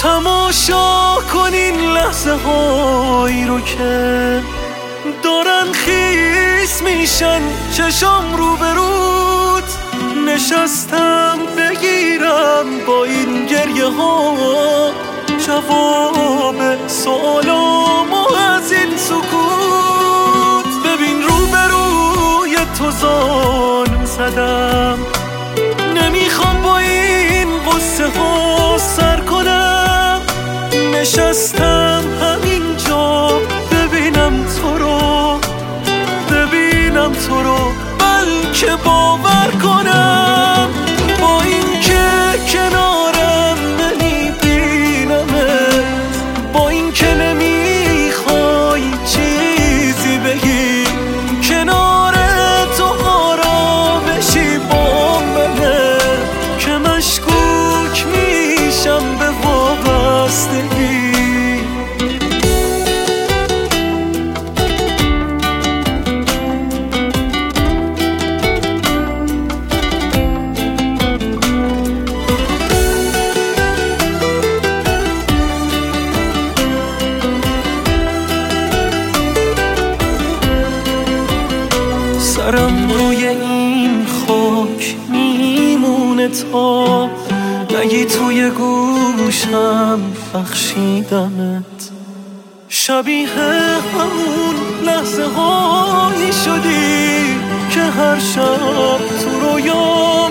تماشا کن این لحظه هایی رو که دارن خیس میشن چشام رو به رود. نشستم بگیرم با این گریه ها جواب سوالامو از این سکوت. ببین رو به روی تو زانو زدم، نمیخوام با این قصه ها سر کنم. نشستم همینجا ببینم تو رو، ببینم تو رو، بلکه باور کنم با این که کنارم نمیبینمت، با این که نمیخوای چیزی بگی، کنار تو آرامشی با منه که مشکوک میشم به وابستگی. سرم روی این خاک میمونه تا نگی توی گوشم بخشیدمت. شبیه همون لحظه هایی شدی که هر شب تو رویام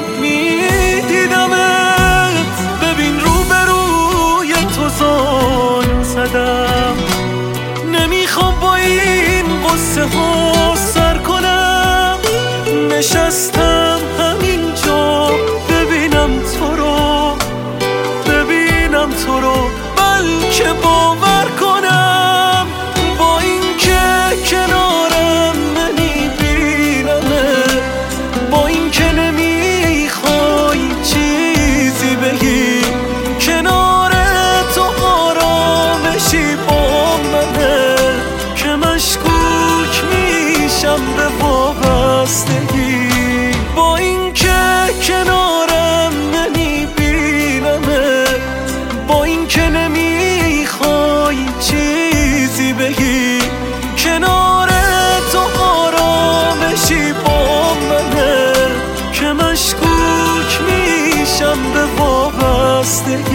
میدیدمت. ببین رو به روی تو زانو زدم، نمیخوام با این قصه ها سر کنم. نشستم همینجا ببینم تو رو، ببینم تو رو، بلکه باور کنم با این که کنارم نمیبینمت، با این که نمیخوای چیزی بگی، کنار تو آرامشی با منه که مشکوک میشم به وابستگی. با این که کنارم نمیبینمت، با این که نمیخوای چیزی بگی، کنار تو آرامشی با منه که مشکوک میشم به وابستگی.